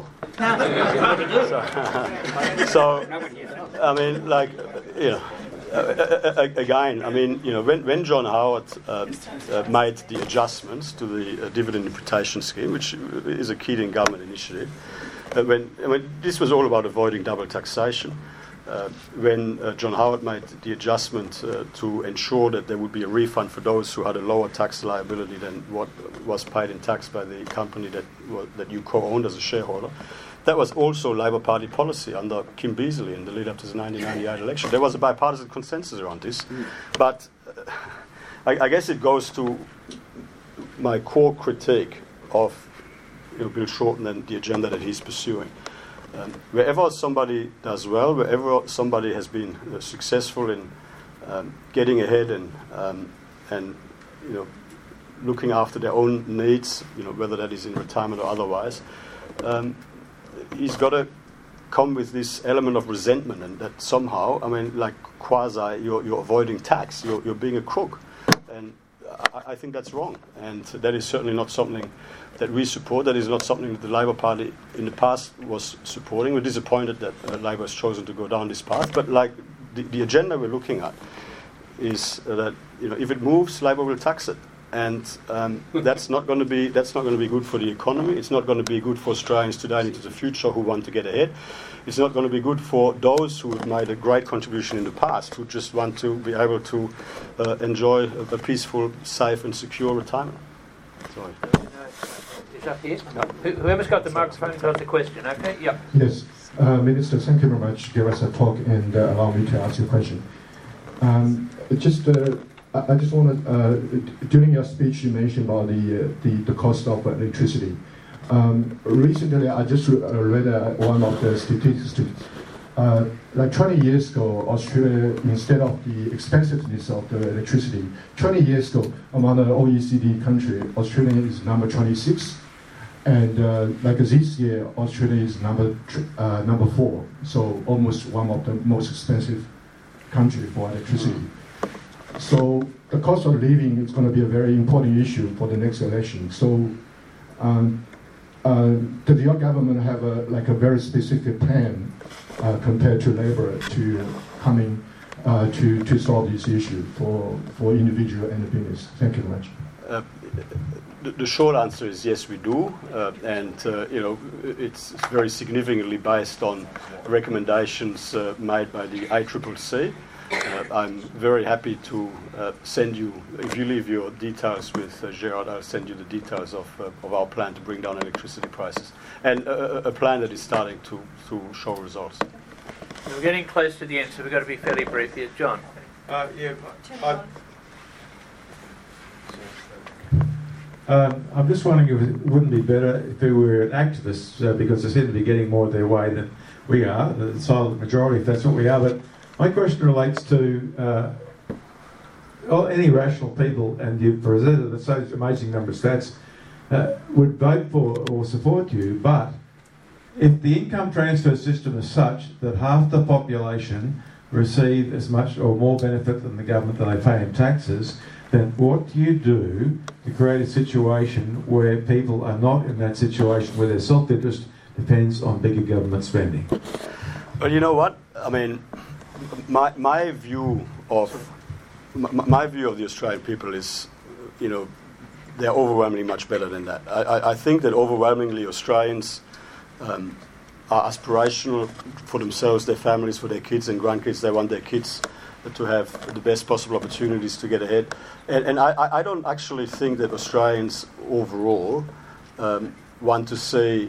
so, so, I mean, like, you know, uh, again, I mean, you know, when, when John Howard uh, uh, made the adjustments to the uh, dividend imputation scheme, which is a Keating government initiative, uh, when I mean, this was all about avoiding double taxation. Uh, when uh, John Howard made the adjustment uh, to ensure that there would be a refund for those who had a lower tax liability than what was paid in tax by the company that well, that you co-owned as a shareholder, that was also Labor Party policy under Kim Beazley in the lead up to the nineteen ninety-eight election. There was a bipartisan consensus around this, mm. but uh, I, I guess it goes to my core critique of you know, Bill Shorten and the agenda that he's pursuing. Um, wherever somebody does well, wherever somebody has been uh, successful in um, getting ahead and um, and you know looking after their own needs, you know whether that is in retirement or otherwise, um, he's got to come with this element of resentment, and that somehow, I mean, like quasi, you're, you're avoiding tax, you're, you're being a crook. And I, I think that's wrong. And that is certainly not something that we support. That is not something that the Labour Party in the past was supporting. We're disappointed that uh, Labour has chosen to go down this path. But like the, the agenda we're looking at is uh, that, you know, if it moves, Labour will tax it. And um, that's not going to be that's not going to be good for the economy. It's not going to be good for Australians today and into the future who want to get ahead. It's not going to be good for those who have made a great contribution in the past, who just want to be able to uh, enjoy a, a peaceful, safe, and secure retirement. Sorry. Is up here? No. Whoever's got the microphone got the question. Okay. Yeah. Yes, uh, Minister. Thank you very much. Give us a talk and uh, allow me to ask you a question. Um, just. Uh, I just want to, uh, during your speech you mentioned about the, uh, the, the cost of electricity. Um, recently I just re- read uh, one of the statistics. Uh, like twenty years ago, Australia, instead of the expensiveness of the electricity, twenty years ago, among the O E C D country, Australia is number twenty-six. And uh, like this year, Australia is number, tr- uh, number four. So almost one of the most expensive country for electricity. Mm. So the cost of living is going to be a very important issue for the next election. So um, uh, does your government have a, like a very specific plan uh, compared to Labour to coming uh, to, to solve this issue for, for individual and the business? Thank you very much. Uh, the, the short answer is yes, we do, uh, and uh, you know it's, it's very significantly based on recommendations uh, made by the A C C C. Uh, I'm very happy to uh, send you, if you leave your details with uh, Gerard, I'll send you the details of, uh, of our plan to bring down electricity prices, and a, a plan that is starting to, to show results. We're getting close to the end, so we've got to be fairly brief here. John? Uh, yeah, I, um, I'm just wondering if it wouldn't be better if we were activists, uh, because they seem to be getting more of their way than we are, the silent majority, if that's what we are. But my question relates to uh, well, any rational people, and you've presented such amazing number of stats, uh, would vote for or support you, but if the income transfer system is such that half the population receive as much or more benefit than the government that they pay in taxes, then what do you do to create a situation where people are not in that situation where their self-interest depends on bigger government spending? Well, you know what? I mean, My my view of my, my view of the Australian people is, you know, they're overwhelmingly much better than that. I, I, I think that overwhelmingly Australians um, are aspirational for themselves, their families, for their kids and grandkids. They want their kids to have the best possible opportunities to get ahead. And, and I, I don't actually think that Australians overall um, want to see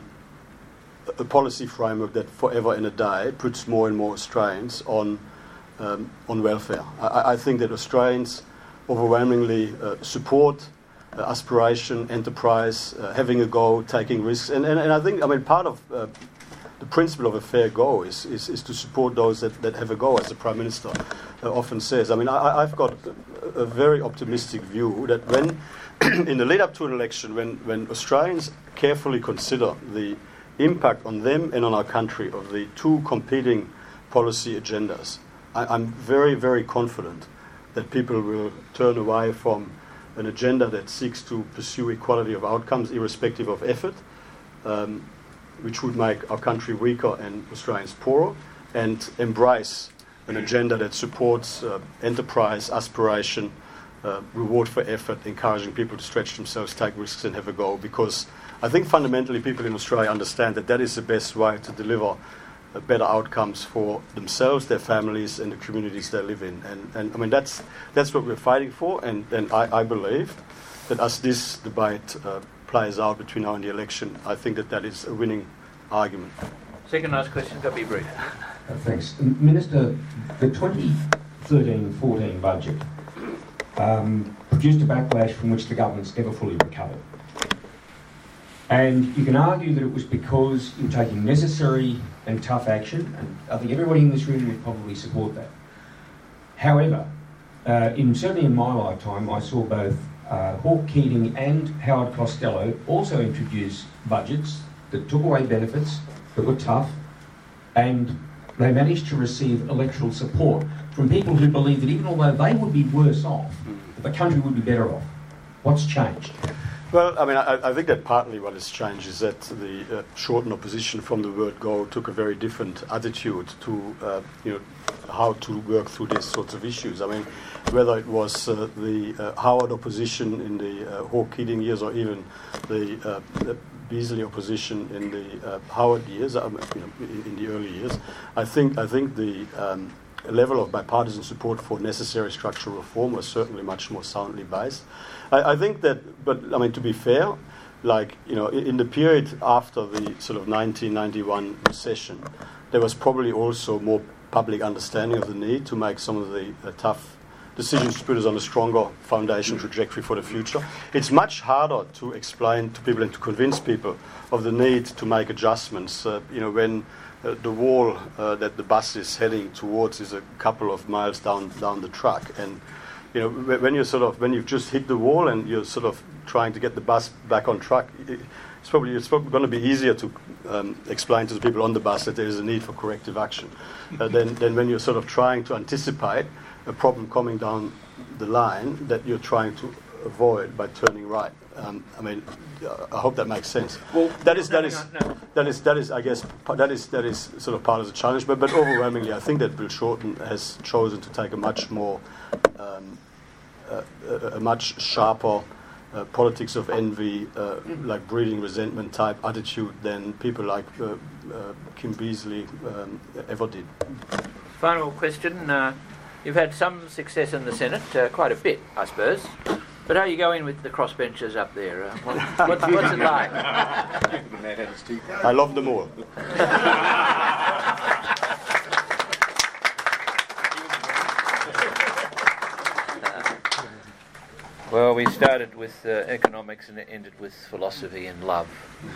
a policy framework that forever and a day puts more and more Australians on um, on welfare. I, I think that Australians overwhelmingly uh, support uh, aspiration, enterprise, uh, having a go, taking risks, and, and, and I think I mean part of uh, the principle of a fair go is, is, is to support those that, that have a go, as the Prime Minister uh, often says. I mean I, I've got a, a very optimistic view that when in the lead up to an election, when when Australians carefully consider the impact on them and on our country of the two competing policy agendas, I, I'm very, very confident that people will turn away from an agenda that seeks to pursue equality of outcomes irrespective of effort, um, which would make our country weaker and Australians poorer, and embrace an agenda that supports uh, enterprise, aspiration, uh, reward for effort, encouraging people to stretch themselves, take risks and have a go, because I think fundamentally people in Australia understand that that is the best way to deliver uh, better outcomes for themselves, their families and the communities they live in. And, and I mean, that's that's what we're fighting for, and, and I, I believe that as this debate uh, plays out between now and the election, I think that that is a winning argument. Second last question, got to be brief. Uh, thanks. Minister, the twenty thirteen fourteen budget um, produced a backlash from which the government's never fully recovered. And you can argue that it was because you're taking necessary and tough action, and I think everybody in this room would probably support that. However, uh, in, certainly in my lifetime, I saw both uh, Hawke Keating and Howard Costello also introduce budgets that took away benefits, that were tough, and they managed to receive electoral support from people who believe that even although they would be worse off, the country would be better off. What's changed? Well, I mean, I, I think that partly what has changed is that the uh, Shorten opposition from the word go took a very different attitude to, uh, you know, how to work through these sorts of issues. I mean, whether it was uh, the uh, Howard opposition in the uh, Hawke-Keating years or even the, uh, the Beazley opposition in the uh, Howard years, um, you know, in, in the early years, I think I think the um, level of bipartisan support for necessary structural reform was certainly much more soundly based. I, I think that, but I mean, to be fair, like, you know, in, in the period after the sort of nineteen ninety-one recession, there was probably also more public understanding of the need to make some of the uh, tough decisions to put us on a stronger foundation trajectory for the future. It's much harder to explain to people and to convince people of the need to make adjustments, uh, you know, when uh, the wall uh, that the bus is heading towards is a couple of miles down down the track. And, you know, when you're sort of, when you've just hit the wall and you're sort of trying to get the bus back on track, it's probably, it's probably going to be easier to um, explain to the people on the bus that there is a need for corrective action uh, than, than when you're sort of trying to anticipate a problem coming down the line that you're trying to avoid by turning right. Um, I mean, I hope that makes sense. Well, that is, that is, no. that is, that is, I guess, that is that is sort of part of the challenge. But, but overwhelmingly, I think that Bill Shorten has chosen to take a much more, um, uh, a, a much sharper uh, politics of envy, uh, like breeding resentment type attitude than people like uh, uh, Kim Beazley um, ever did. Final question. Uh, you've had some success in the Senate, uh, quite a bit, I suppose. But how are you going with the crossbenchers up there? Uh, what, what's, what's it like? I love them all. Well, we started with uh, economics and it ended with philosophy and love.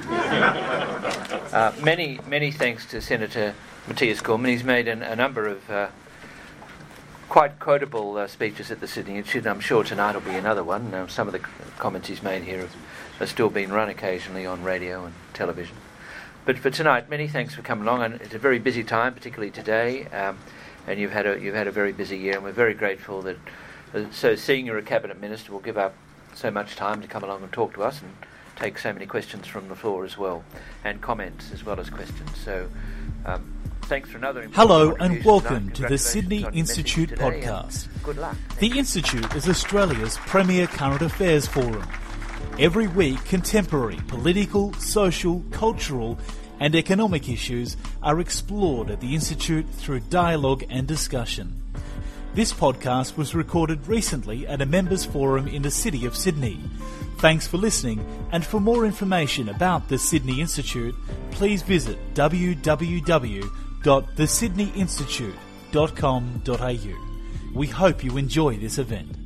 uh, many, many thanks to Senator Matthias Cormann. He's made an, a number of uh, quite quotable uh, speeches at the Sydney Institute. I'm sure tonight will be another one. Uh, some of the c- comments he's made here have, have still been run occasionally on radio and television. But for tonight, many thanks for coming along. And it's a very busy time, particularly today. Um, and you've had a you've had a very busy year, and we're very grateful that uh, so senior a cabinet minister will give up so much time to come along and talk to us and take so many questions from the floor as well, and comments as well as questions. So. Um, Thanks for another Hello and welcome to the Sydney Institute podcast. Good luck. The Institute is Australia's premier current affairs forum. Every week, contemporary political, social, cultural and economic issues are explored at the Institute through dialogue and discussion. This podcast was recorded recently at a members' forum in the city of Sydney. Thanks for listening, and for more information about the Sydney Institute, please visit w w w dot the sydney institute dot com dot a u. We hope you enjoy this event.